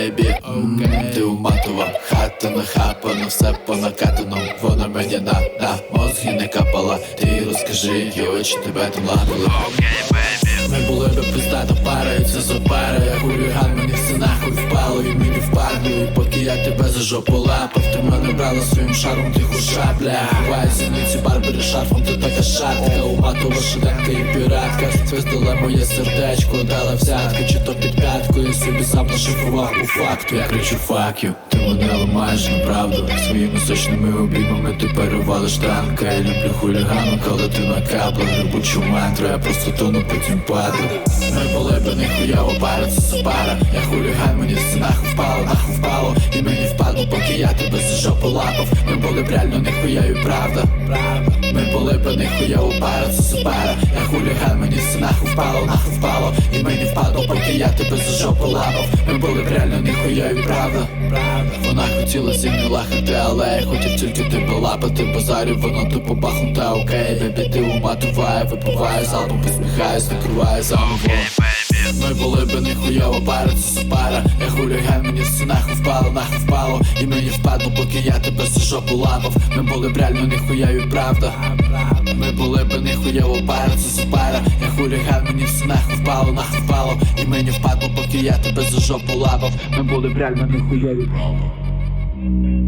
бейбі. Ти уматова, хата нахапана, все по накатану. Вона мені на мозги не капала. Ти розкажи, їй очі тебе там ладили. Ми були би пиздата пара, і це за пара. Я хуліган, мені все нахуй впало, і мені впадло. І поки я тебе за жопу лапав, ти мене брала своїм шаром, ти хуша, бля. Ховай зіниці, барбери шарфом, ти така шатка. Уматова шеденка і піратка. Звездала моє сердечко, дала взятки, чи то під п'ятку. Я собі сам нашифрував у факту. Я кричу fuck you, ти мене ламаєш на правду. Своїми сочними обіймами ти перевалиш танка. Я люблю хулігану, коли ти на каплах. Робочу мантру, я просто тону, потім падаю. Ми були б ніхуя пара, це за пара. Я хуліган, мені все нахуй впало. І мені впадло, поки я тебе за жопу лапав. Ми були б реально ніхуя, правда. Ми були б ніхуя пара, це за пара. Я хуліган, мені все нахуй впало. І мені впадло, поки я тебе за жопу лапав. Ми були б реально ніхуя, правда. Вона хотіла зі мною лахати, але я хотів тільки тебе лапати. Базарів, воно тупо бахнута, окей. Бебі, ти уматуває, випиває залпом, посміхаюсь, накриває замовом. Ми були б ніхуя пара, це за пара. Я хуліган, мені все нахуй впало. І мені впадло, поки я тебе за жопу лапав. Ми були б реально ніхуя, правда. Ми були б ніхуя пара, це за пара. Я хуліган, мені все нахуй впало. І мені впадло, поки я тебе за жопу лапав. Ми були б реально ніхуя, правда.